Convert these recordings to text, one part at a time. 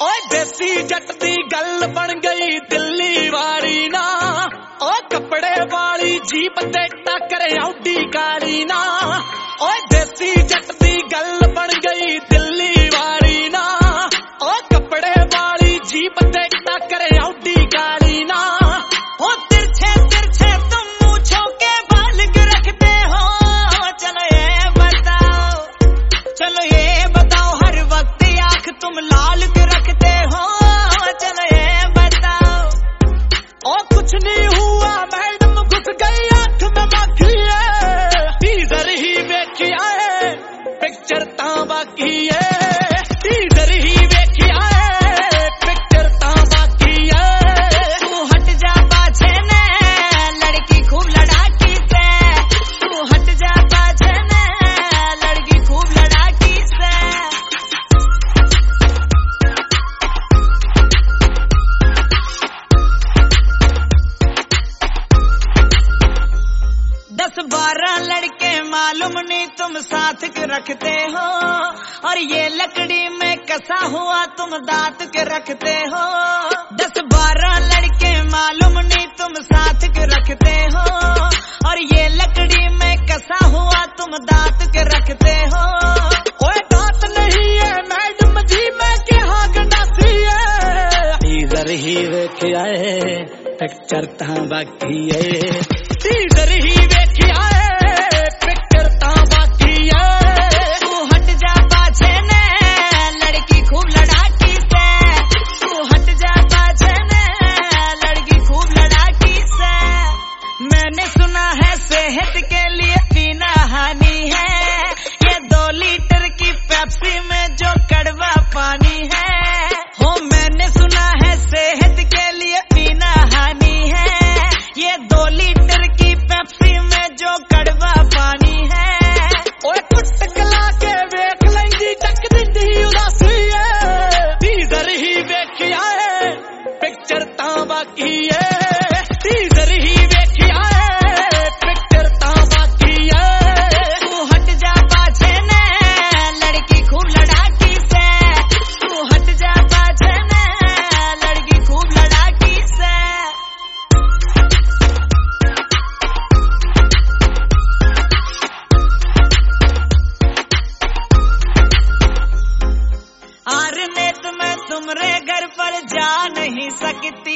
ओए देसी जट दी गल बन गई दिल्ली वाली ना, ओ कपड़े वाली जीप ते टक्कर आउडी काली ना। ओए देसी जट दी गल बन गई दिल्ली वाली ना, ओ कपड़े वाली जीप ते टक्कर आउडी काली ना। ओ तिरछे तिरछे तुम मूंछों के बाल के रखते हो, चलो ये बताओ हर वक्त आंख तुम लाल के रखते हो, चलो ये बताओ। ओ कुछ नहीं हुआ मैडम घुस गई आंख में बाकी है, टीजर ही वेखिया है पिक्चर ता बाकी है, टीजर ही वेखिया है पिक्चर ता बाकी है। तू हट जा पाछे ने लड़की खूब लड़ाकी से, तू हट जा पाछे ने लड़की खूब लड़ाकी से। 10-12 लड़के मालूम नहीं तुम साथ के रखते हो, और ये लकड़ी में कसा हुआ तुम दांत के रखते हो। 10-12 लड़के मालूम नहीं तुम साथ के रखते हो, और ये लकड़ी में कसा हुआ तुम दांत के रखते हो। कोई दांत नहीं है मैडम जी मैं क्या गंडासी है, टीजर ही वेखिया है पिक्चर ता बाकी है, टीजर ही वेखिया है पिक्चर ता बाकी है। तू हट जा पाछे ने लड़की खूब लड़ाकी से, तू हट जा पाछे ने लड़की खूब लड़ाकी से। मैंने सुना है सेहत के लिए पीना हानि है, ये 2 लीटर की पेप्सी में जो कड़वा पानी है। हो मैंने सुना है सेहत के लिए पीना हानि है, ये 2 लीटर की पेप्सी में जो कड़वा पानी है। ओए कुटकला के वेख लेंगी टक दी उदासी है, टीजर ही वेखिया है पिक्चर ता बाकी है, टीजर ही वेखिया है पिक्चर ता बाकी है। तू हट जा पाछे ने लड़की खूब लड़ाकी से, तू हट जा पाछे ने लड़की खूब लड़ाकी से। आरनेत मैं तुम्हारे घर पर जा नहीं सकती,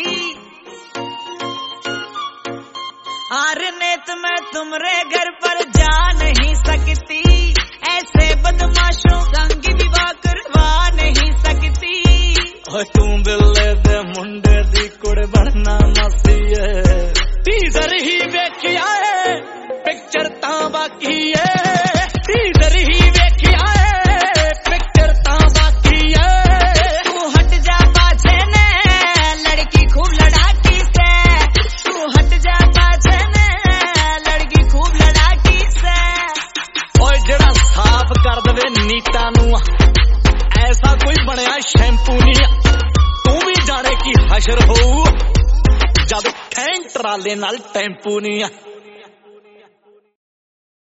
आरनेत मैं तुम्हारे घर पर जा नहीं सकती, ऐसे बदमाशों संग विवाह करवा नहीं सकती। तू बिल्ले दे मुंडे दी कुड़ बनना मासी है, टीजर ही वेखिया है पिक्चर ता बाकी है, टीजर ही वेखिया है पिक्चर ता बाकी है। तू हट जा पाछे ने लड़की खूब लड़ाकी से, तू हट जा पाछे ने लड़की खूब लड़ाकी से। ओए जेड़ा साफ कर दवे नीता नू ऐसा कोई बनया शैम्पू नहीं, तू भी जाने की हशर हो जब ठैन ट्राले नाल टैंपू नहीं।